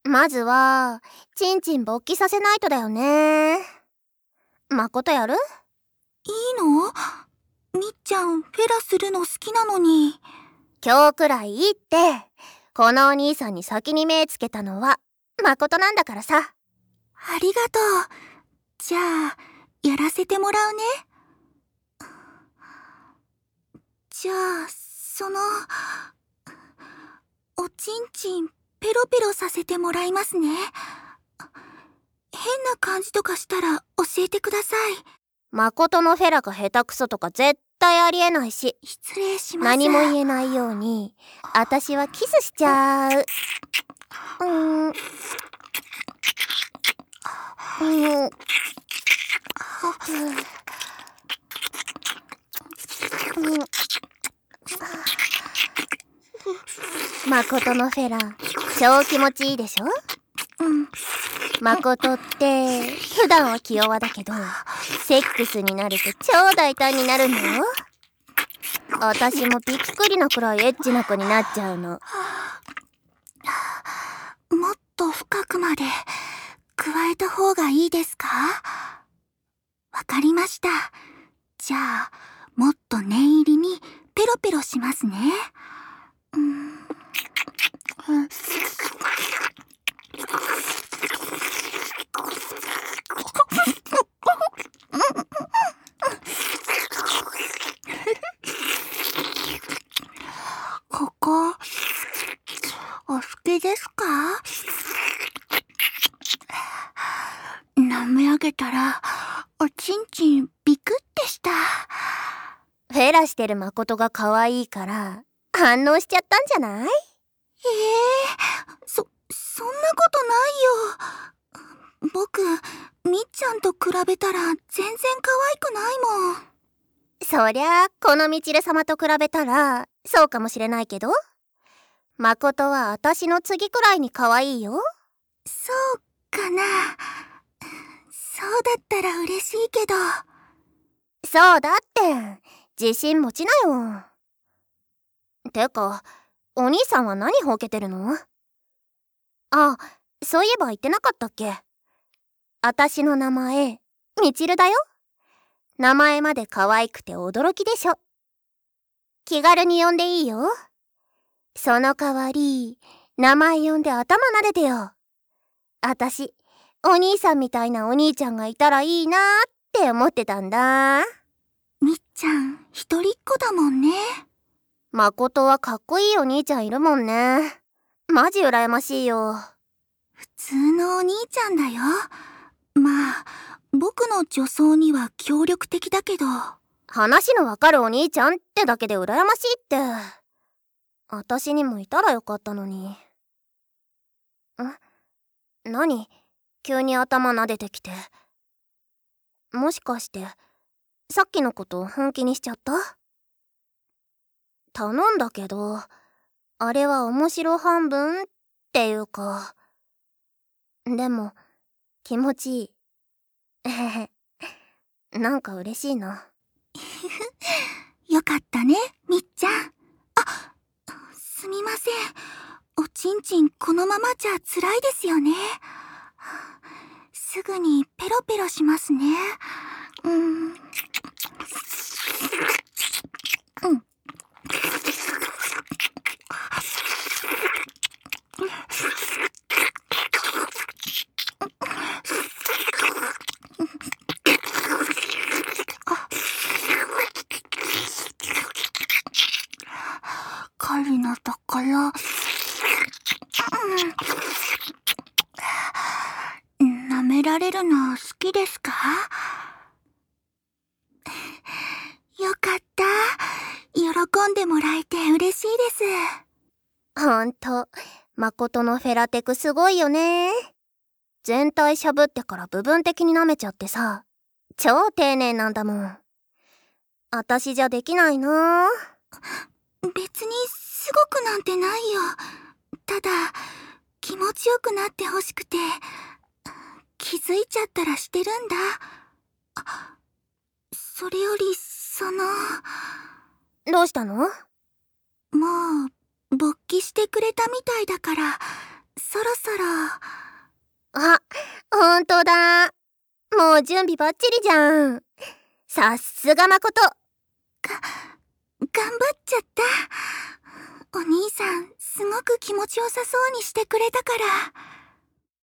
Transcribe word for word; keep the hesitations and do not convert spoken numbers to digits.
まずはチンチン勃起させないとだよね。誠やる？ いいの？みっちゃんフェラするの好きなのに。 今日くらいいいって。このお兄さんに先に目つけたのは誠なんだからさ。 ありがとう。じゃあやらせてもらうね。じゃあそのおちんちんペロペロさせてもらいますね。変な感じとかしたら教えてください。 誠のフェラが下手くそとか絶対ありえないし。 失礼します。 何も言えないように私はキスしちゃう。うーん。うーん。誠のフェラ超気持ちいいでしょ？ うん。 誠って普段は気弱だけどセックスになると超大胆になるんだよ。私もびっくりなくらいエッチな子になっちゃうの。 もっと深くまで加えた方がいいですか？わかりました。じゃあもっと念入りにペロペロしますね。うん、うんここお好きですか？舐め上げたらおちんちんビクってした。 フェラしてる誠が可愛いから反応しちゃったんじゃない？ ええー、そ、そんなことないよ。僕、みっちゃんと比べたら全然可愛くないもん。 そりゃこのみちる様と比べたらそうかもしれないけど、誠は私の次くらいに可愛いよ。 そうかな。そうだったら嬉しいけど。 そうだって自信持ちなよ。てかお兄さんは何ほうけてるの？あ、そういえば言ってなかったっけ？私の名前みちるだよ。名前まで可愛くて驚きでしょ。気軽に呼んでいいよ。その代わり名前呼んで頭撫でてよ。あたしお兄さんみたいなお兄ちゃんがいたらいいなーって思ってたんだ。 みっちゃん一人っ子だもんね。 誠はかっこいいお兄ちゃんいるもんね。マジ羨ましいよ。 普通のお兄ちゃんだよ。まあ僕の女装には協力的だけど。 話のわかるお兄ちゃんってだけで羨ましいって。私にもいたらよかったのに。ん？何？急に頭撫でてきて。もしかしてさっきのこと本気にしちゃった？頼んだけどあれは面白半分っていうか、でも気持ちいい。えへへ。なんか嬉しいな。 よかったね、みっちゃん。あ、すみません。おちんちんこのままじゃ辛いですよね。すぐにペロペロしますね。うん。うん。狩りのところ、うん、舐められるの好きですか？よかった。喜んでもらえて嬉しいです。 ほんと誠のフェラテクすごいよね。全体しゃぶってから部分的に舐めちゃってさ、超丁寧なんだもん。あたしじゃできないな。 別にすごくなんてないよ。ただ気持ちよくなってほしくて気づいちゃったらしてるんだ。あ、それよりその。 どうしたの？ もう勃起してくれたみたいだからそろそろ。 あ、ほんとだ。もう準備バッチリじゃん。さっすが誠。 が、頑張っちゃった。お兄さん、すごく気持ちよさそうにしてくれたから。